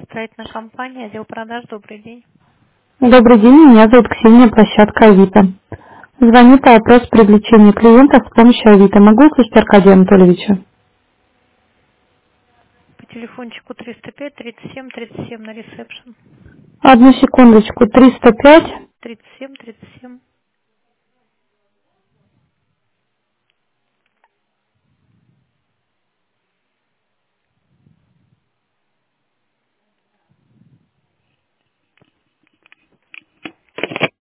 Строительная компания, отдел продаж, добрый день. Добрый день, меня зовут Ксения, площадка Авито. Звоню по вопросу привлечения клиентов с помощью Авито. Могу услышать Аркадия Анатольевича? По телефончику 305 37 37 на ресепшн. Одну секундочку. 305 37 37.